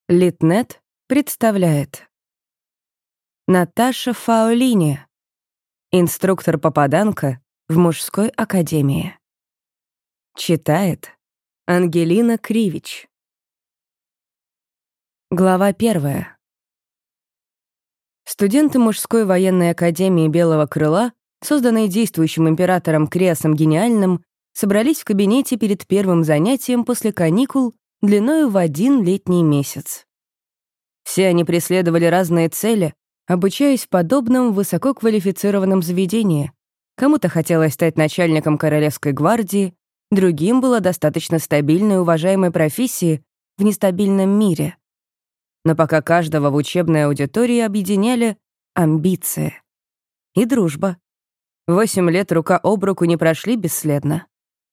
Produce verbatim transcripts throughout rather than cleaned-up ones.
Литнет представляет. Наташа Фаолини, инструктор-попаданка в мужской академии. Читает Ангелина Кривич. Глава первая. Студенты мужской военной академии Белого Крыла, созданной действующим императором Криасом Гениальным, собрались в кабинете перед первым занятием после каникул длиною в один летний месяц. Все они преследовали разные цели, обучаясь в подобном высококвалифицированном заведении. Кому-то хотелось стать начальником Королевской гвардии, другим было достаточно стабильной и уважаемой профессии в нестабильном мире. Но пока каждого в учебной аудитории объединяли амбиции и дружба. Восемь лет рука об руку не прошли бесследно.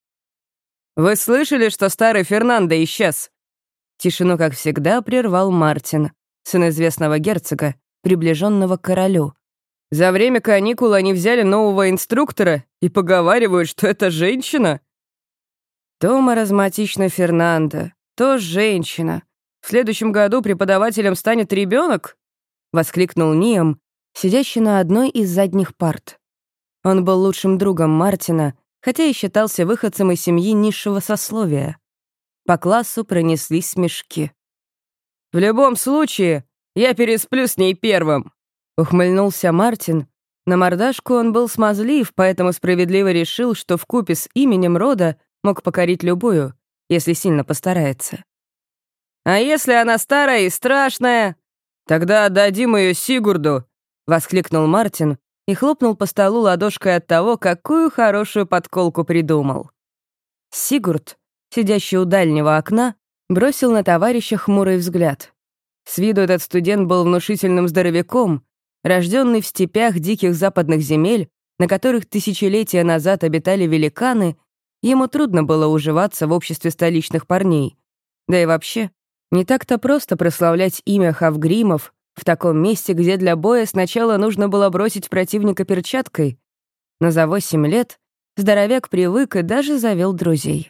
«Вы слышали, что старый Фернандо исчез?» Тишину, как всегда, прервал Мартин, сын известного герцога, приближенного к королю. «За время каникул они взяли нового инструктора и поговаривают, что это женщина?» «То маразматично Фернандо, то женщина. В следующем году преподавателем станет ребенок?» — воскликнул Ниам, сидящий на одной из задних парт. Он был лучшим другом Мартина, хотя и считался выходцем из семьи низшего сословия. По классу пронеслись смешки. «В любом случае, я пересплю с ней первым», — ухмыльнулся Мартин. На мордашку он был смазлив, поэтому справедливо решил, что вкупе с именем рода мог покорить любую, если сильно постарается. «А если она старая и страшная, тогда отдадим ее Сигурду», — воскликнул Мартин и хлопнул по столу ладошкой от того, какую хорошую подколку придумал. Сигурд, сидящий у дальнего окна, бросил на товарища хмурый взгляд. С виду этот студент был внушительным здоровяком, рожденный в степях диких западных земель, на которых тысячелетия назад обитали великаны, ему трудно было уживаться в обществе столичных парней. Да и вообще, не так-то просто прославлять имя Хавгримов в таком месте, где для боя сначала нужно было бросить противника перчаткой, но за восемь лет здоровяк привык и даже завел друзей.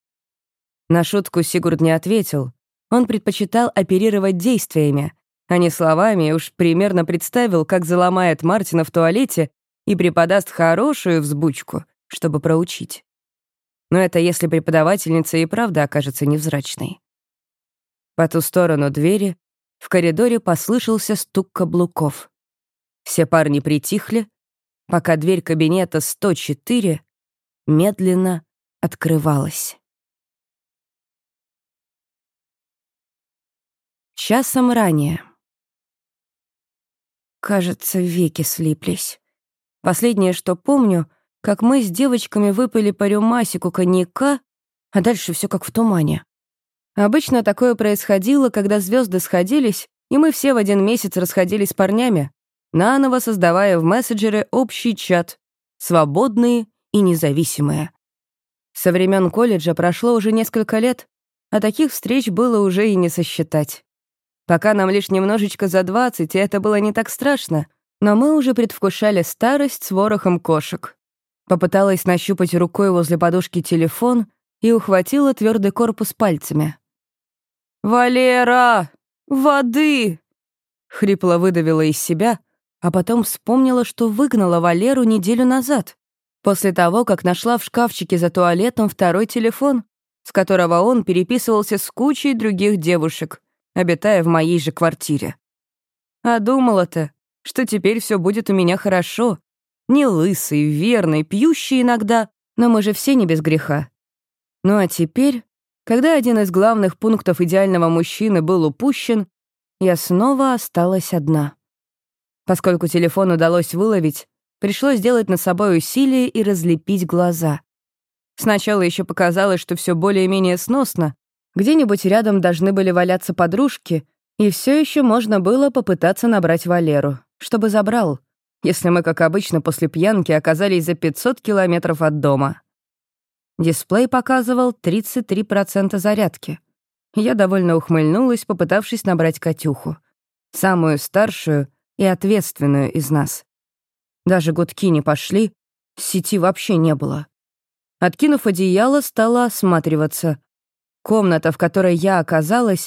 На шутку Сигурд не ответил. Он предпочитал оперировать действиями, а не словами, и уж примерно представил, как заломает Мартина в туалете и преподаст хорошую взбучку, чтобы проучить. Но это если преподавательница и правда окажется невзрачной. По ту сторону двери в коридоре послышался стук каблуков. Все парни притихли, пока дверь кабинета сто четыре медленно открывалась. Часом ранее. Кажется, веки слиплись. Последнее, что помню, как мы с девочками выпили по рюмасику коньяка, а дальше все как в тумане. Обычно такое происходило, когда звезды сходились, и мы все в один месяц расходились с парнями, наново создавая в мессенджере общий чат, свободные и независимые. Со времен колледжа прошло уже несколько лет, а таких встреч было уже и не сосчитать. Пока нам лишь немножечко за двадцать, и это было не так страшно, но мы уже предвкушали старость с ворохом кошек. Попыталась нащупать рукой возле подушки телефон и ухватила твердый корпус пальцами. «Валера! Воды!» Хрипло выдавила из себя, а потом вспомнила, что выгнала Валеру неделю назад, после того, как нашла в шкафчике за туалетом второй телефон, с которого он переписывался с кучей других девушек, обитая в моей же квартире. А думала-то, что теперь все будет у меня хорошо. Не лысый, верный, пьющий иногда, но мы же все не без греха. Ну а теперь, когда один из главных пунктов идеального мужчины был упущен, я снова осталась одна. Поскольку телефон удалось выловить, пришлось сделать над собой усилие и разлепить глаза. Сначала еще показалось, что все более-менее сносно, где-нибудь рядом должны были валяться подружки, и все еще можно было попытаться набрать Валеру, чтобы забрал, если мы, как обычно, после пьянки оказались за пятьсот километров от дома. Дисплей показывал тридцать три процента зарядки. Я довольно ухмыльнулась, попытавшись набрать Катюху, самую старшую и ответственную из нас. Даже гудки не пошли, сети вообще не было. Откинув одеяло, стала осматриваться. Комната, в которой я оказалась,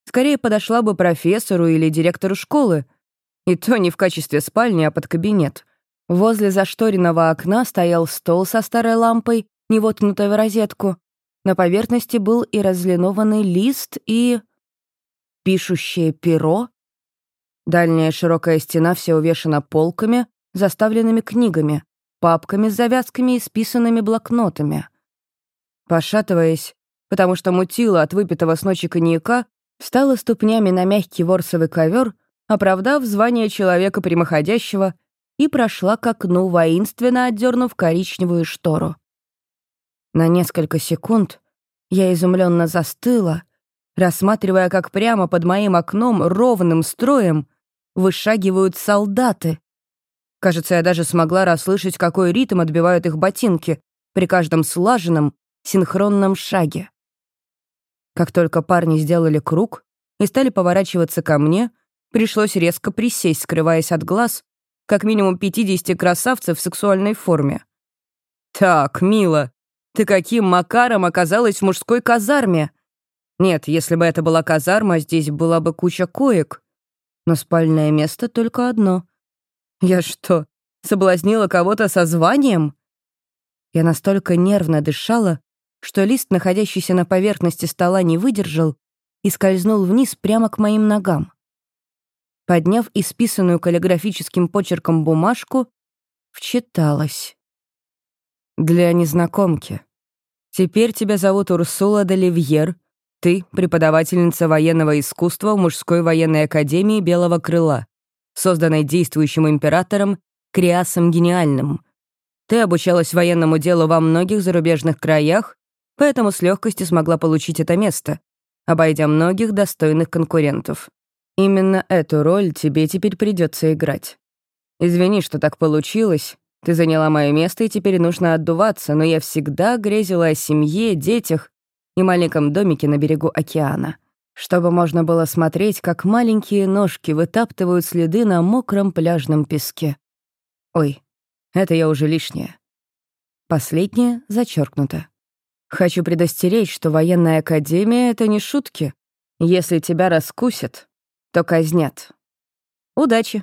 Скорее подошла бы профессору или директору школы. И то не в качестве спальни, а под кабинет. Возле зашторенного окна стоял стол со старой лампой, не воткнутой в розетку. На поверхности был и разлинованный лист, и... пишущее перо. Дальняя широкая стена вся увешана полками, заставленными книгами, папками с завязками и списанными блокнотами. Пошатываясь, потому что мутила от выпитого с ночи коньяка, встала ступнями на мягкий ворсовый ковер, оправдав звание человека прямоходящего, и прошла к окну, воинственно отдернув коричневую штору. На несколько секунд я изумленно застыла, рассматривая, как прямо под моим окном ровным строем вышагивают солдаты. Кажется, я даже смогла расслышать, какой ритм отбивают их ботинки при каждом слаженном, синхронном шаге. Как только парни сделали круг и стали поворачиваться ко мне, пришлось резко присесть, скрываясь от глаз как минимум пятидесяти красавцев в сексуальной форме. «Так, мила, ты каким макаром оказалась в мужской казарме?» Нет, если бы это была казарма, здесь была бы куча коек. Но спальное место только одно. Я что, соблазнила кого-то со званием? Я настолько нервно дышала, что лист, находящийся на поверхности стола, не выдержал и скользнул вниз прямо к моим ногам. Подняв исписанную каллиграфическим почерком бумажку, вчиталась. Для незнакомки. Теперь тебя зовут Урсула де Ливьер. Ты — преподавательница военного искусства в мужской военной академии Белого Крыла, созданной действующим императором Криасом Гениальным. Ты обучалась военному делу во многих зарубежных краях, поэтому с легкостью смогла получить это место, обойдя многих достойных конкурентов. Именно эту роль тебе теперь придется играть. Извини, что так получилось. Ты заняла мое место, и теперь нужно отдуваться, но я всегда грезила о семье, детях и маленьком домике на берегу океана, чтобы можно было смотреть, как маленькие ножки вытаптывают следы на мокром пляжном песке. Ой, это я уже лишнее. Последнее зачеркнуто. Хочу предостеречь, что военная академия — это не шутки. Если тебя раскусят, то казнят. Удачи.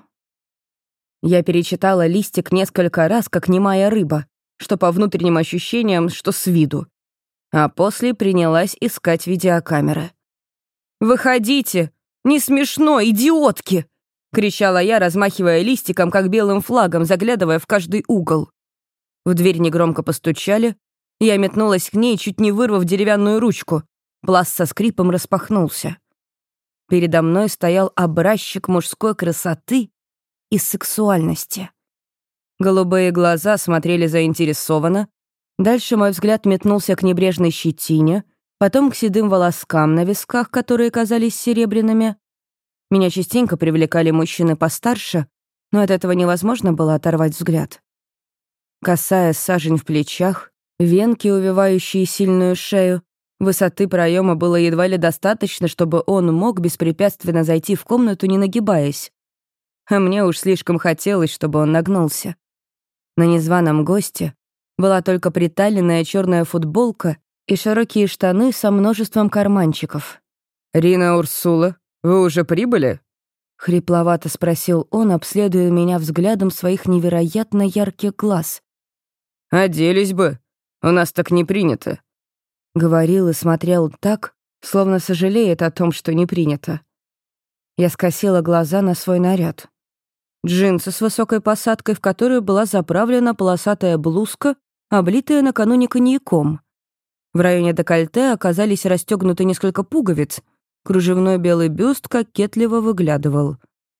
Я перечитала листик несколько раз, как немая рыба, что по внутренним ощущениям, что с виду. А после принялась искать видеокамеры. «Выходите! Не смешно, идиотки!» — кричала я, размахивая листиком, как белым флагом, заглядывая в каждый угол. В дверь негромко постучали. Я метнулась к ней, чуть не вырвав деревянную ручку. Пласт со скрипом распахнулся. Передо мной стоял образчик мужской красоты и сексуальности. Голубые глаза смотрели заинтересованно. Дальше мой взгляд метнулся к небрежной щетине, потом к седым волоскам на висках, которые казались серебряными. Меня частенько привлекали мужчины постарше, но от этого невозможно было оторвать взгляд. Косая сажень в плечах, венки, увивающие сильную шею. Высоты проема было едва ли достаточно, чтобы он мог беспрепятственно зайти в комнату, не нагибаясь. А мне уж слишком хотелось, чтобы он нагнулся. На незваном госте была только приталенная черная футболка и широкие штаны со множеством карманчиков. «Рина Урсула, вы уже прибыли?» — хрипловато спросил он, обследуя меня взглядом своих невероятно ярких глаз. «Оделись бы, у нас так не принято», — говорил и смотрел так, словно сожалеет о том, что не принято. Я скосила глаза на свой наряд. Джинсы с высокой посадкой, в которую была заправлена полосатая блузка, облитая накануне коньяком. В районе декольте оказались расстегнуты несколько пуговиц. Кружевной белый бюст кокетливо выглядывал.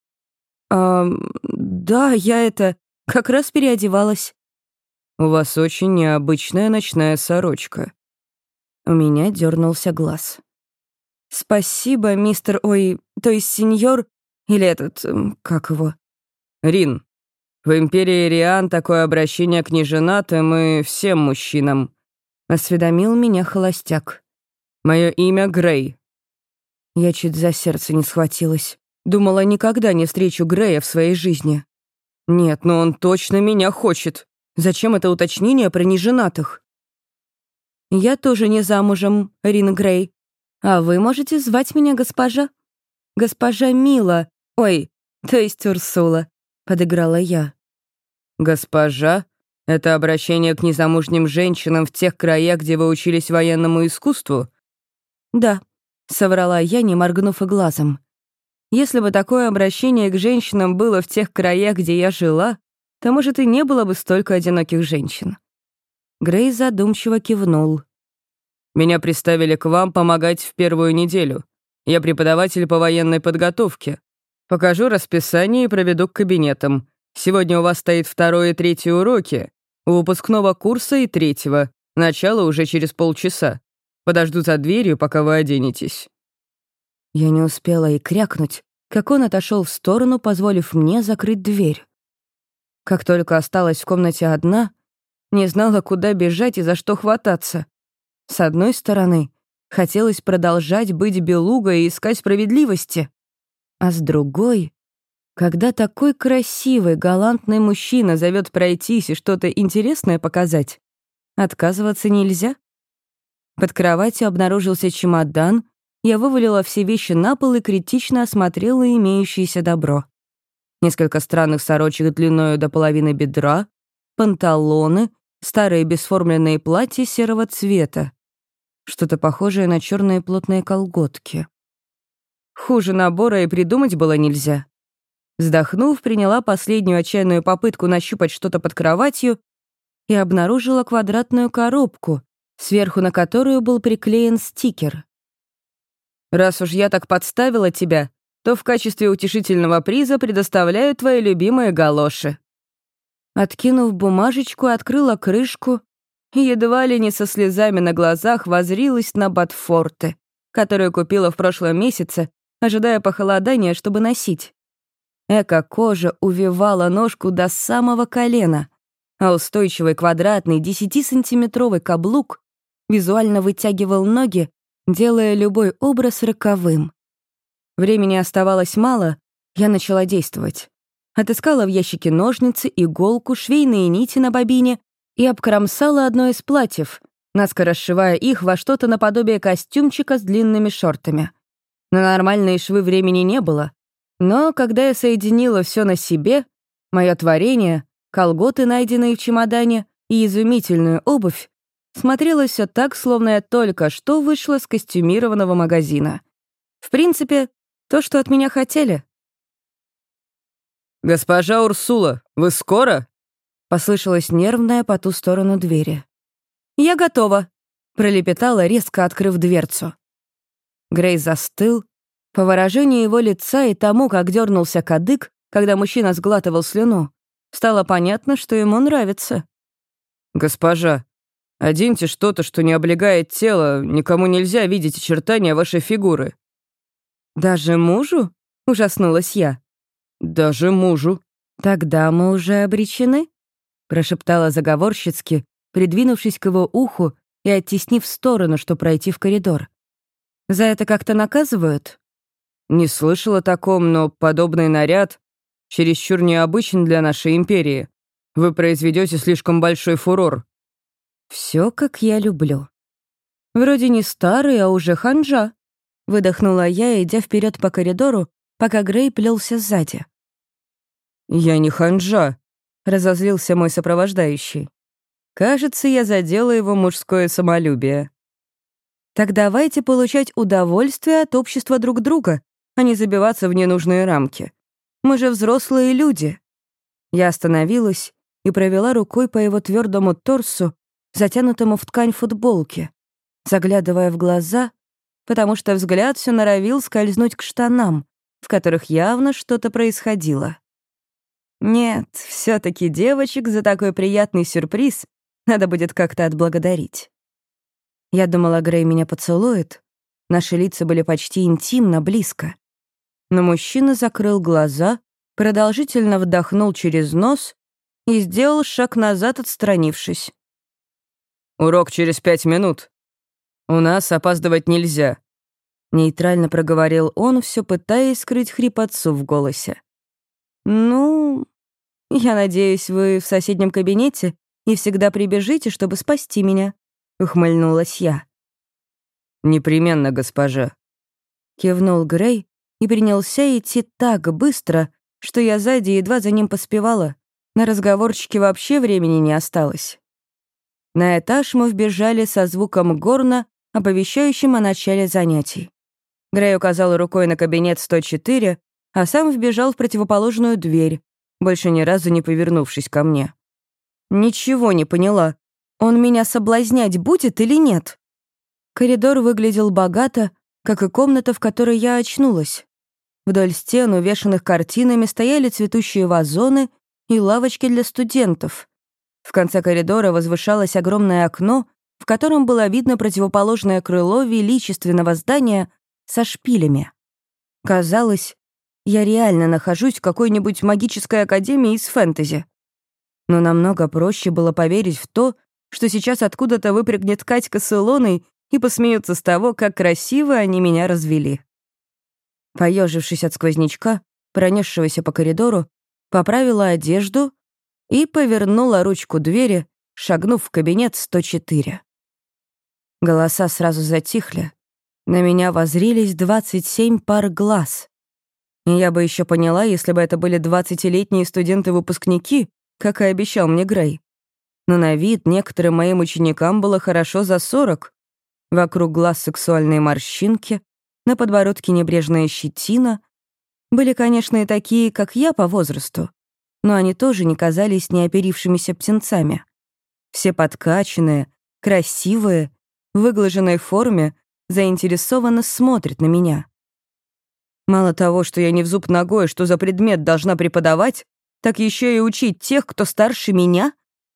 «А, да, я это... как раз переодевалась». «У вас очень необычная ночная сорочка». У меня дернулся глаз. «Спасибо, мистер... Ой, то есть сеньор... Или этот... как его?» «Рин, в империи Риан такое обращение к неженатым и всем мужчинам», — осведомил меня холостяк. «Мое имя Грей». Я чуть за сердце не схватилась. Думала, никогда не встречу Грея в своей жизни. Нет, но он точно меня хочет. Зачем это уточнение про неженатых? «Я тоже не замужем, Рин Грей. «А вы можете звать меня госпожа?» «Госпожа Мила, ой, то есть Урсула», — подыграла я. «Госпожа? Это обращение к незамужним женщинам в тех краях, где вы учились военному искусству?» «Да», — соврала я, не моргнув и глазом. «Если бы такое обращение к женщинам было в тех краях, где я жила, то, может, и не было бы столько одиноких женщин». Грей задумчиво кивнул. «Меня приставили к вам помогать в первую неделю. Я преподаватель по военной подготовке. Покажу расписание и проведу к кабинетам. Сегодня у вас стоит второй и третий уроки. У выпускного курса и третьего. Начало уже через полчаса. Подожду за дверью, пока вы оденетесь». Я не успела и крякнуть, как он отошел в сторону, позволив мне закрыть дверь. Как только осталась в комнате одна, не знала, куда бежать и за что хвататься. С одной стороны, хотелось продолжать быть белугой и искать справедливости. А с другой, когда такой красивый, галантный мужчина зовет пройтись и что-то интересное показать, отказываться нельзя. Под кроватью обнаружился чемодан, я вывалила все вещи на пол и критично осмотрела имеющееся добро. Несколько странных сорочек длиною до половины бедра, панталоны, старые бесформенные платья серого цвета, что-то похожее на черные плотные колготки. Хуже набора и придумать было нельзя. Вздохнув, приняла последнюю отчаянную попытку нащупать что-то под кроватью и обнаружила квадратную коробку, сверху на которую был приклеен стикер. «Раз уж я так подставила тебя, то в качестве утешительного приза предоставляю твои любимые галоши». Откинув бумажечку, открыла крышку и едва ли не со слезами на глазах воззрилась на ботфорты, которые купила в прошлом месяце, ожидая похолодания, чтобы носить. Эко-кожа увивала ножку до самого колена, а устойчивый квадратный десятисантиметровый каблук визуально вытягивал ноги, делая любой образ роковым. Времени оставалось мало, я начала действовать. Отыскала в ящике ножницы, иголку, швейные нити на бобине и обкромсала одно из платьев, наскоро сшивая их во что-то наподобие костюмчика с длинными шортами. На нормальные швы времени не было, но когда я соединила все на себе, мое творение, колготы, найденные в чемодане, и изумительную обувь, смотрелось все так, словно я только что вышла с костюмированного магазина. В принципе, то, что от меня хотели. «Госпожа Урсула, вы скоро?» — послышалось нервное по ту сторону двери. «Я готова», — пролепетала, резко открыв дверцу. Грей застыл. По выражению его лица и тому, как дернулся кадык, когда мужчина сглатывал слюну, стало понятно, что ему нравится. «Госпожа, оденьте что-то, что не облегает тело, никому нельзя видеть очертания вашей фигуры». «Даже мужу?» — ужаснулась я. «Даже мужу». «Тогда мы уже обречены», — прошептала заговорщицки, придвинувшись к его уху и оттеснив в сторону, чтобы пройти в коридор. «За это как-то наказывают?» «Не слышал о таком, но подобный наряд чересчур необычен для нашей империи. Вы произведете слишком большой фурор». Все, как я люблю. Вроде не старый, а уже ханжа. Выдохнула я, идя вперед по коридору, пока Грей плелся сзади. «Я не ханжа», — разозлился мой сопровождающий. Кажется, я задела его мужское самолюбие. «Так давайте получать удовольствие от общества друг друга, а не забиваться в ненужные рамки. Мы же взрослые люди». Я остановилась и провела рукой по его твердому торсу, затянутому в ткань футболки, заглядывая в глаза, потому что взгляд все норовил скользнуть к штанам, в которых явно что-то происходило. Нет, все таки девочек за такой приятный сюрприз надо будет как-то отблагодарить. Я думала, Грей меня поцелует. Наши лица были почти интимно близко. Но мужчина закрыл глаза, продолжительно вдохнул через нос и сделал шаг назад, отстранившись. «Урок через пять минут. У нас опаздывать нельзя», — нейтрально проговорил он, все пытаясь скрыть хрипотцу в голосе. «Ну, я надеюсь, вы в соседнем кабинете и всегда прибежите, чтобы спасти меня», — ухмыльнулась я. «Непременно, госпожа», — кивнул Грей и принялся идти так быстро, что я сзади едва за ним поспевала. На разговорчике вообще времени не осталось. На этаж мы вбежали со звуком горна, оповещающим о начале занятий. Грей указал рукой на кабинет сто четыре, а сам вбежал в противоположную дверь, больше ни разу не повернувшись ко мне. Ничего не поняла. Он меня соблазнять будет или нет? Коридор выглядел богато, как и комната, в которой я очнулась. Вдоль стен, увешанных картинами, стояли цветущие вазоны и лавочки для студентов. В конце коридора возвышалось огромное окно, в котором было видно противоположное крыло величественного здания со шпилями. Казалось, я реально нахожусь в какой-нибудь магической академии из фэнтези. Но намного проще было поверить в то, что сейчас откуда-то выпрыгнет Катька с Илоной и посмеются с того, как красиво они меня развели. Поежившись от сквознячка, пронесшегося по коридору, поправила одежду и повернула ручку двери, шагнув в кабинет сто четыре. Голоса сразу затихли. На меня воззрились двадцать семь пар глаз. И я бы еще поняла, если бы это были двадцатилетние студенты-выпускники, как и обещал мне Грей. Но на вид некоторым моим ученикам было хорошо за сорок. Вокруг глаз сексуальные морщинки, на подбородке небрежная щетина. Были, конечно, и такие, как я по возрасту, но они тоже не казались неоперившимися птенцами. Все подкачанные, красивые, в выглаженной форме, заинтересованно смотрят на меня. Мало того, что я не в зуб ногой, что за предмет должна преподавать, так еще и учить тех, кто старше меня?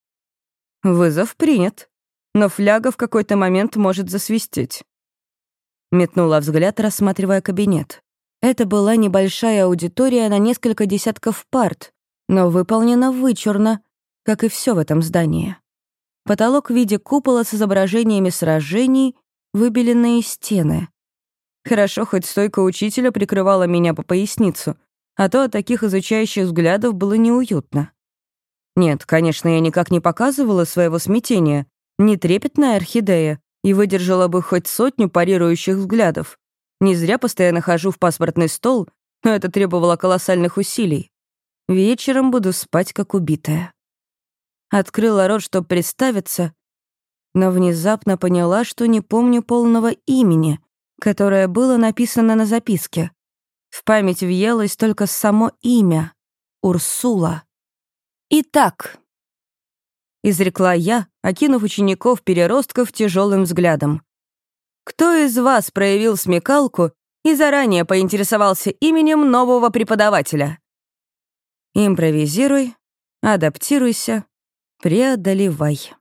Вызов принят, но фляга в какой-то момент может засвистеть. Метнула взгляд, рассматривая кабинет. Это была небольшая аудитория на несколько десятков парт, но выполнена вычурно, как и все в этом здании. Потолок в виде купола с изображениями сражений, выбеленные стены. Хорошо, хоть стойка учителя прикрывала меня по поясницу, а то от таких изучающих взглядов было неуютно. Нет, конечно, я никак не показывала своего смятения, не трепетная орхидея, и выдержала бы хоть сотню парирующих взглядов. Не зря постоянно хожу в паспортный стол, но это требовало колоссальных усилий. Вечером буду спать, как убитая. Открыла рот, чтобы представиться, но внезапно поняла, что не помню полного имени, которое было написано на записке. В память въелось только само имя — Урсула. «Итак», — изрекла я, окинув учеников-переростков тяжелым взглядом, «кто из вас проявил смекалку и заранее поинтересовался именем нового преподавателя?» Импровизируй, адаптируйся, преодолевай.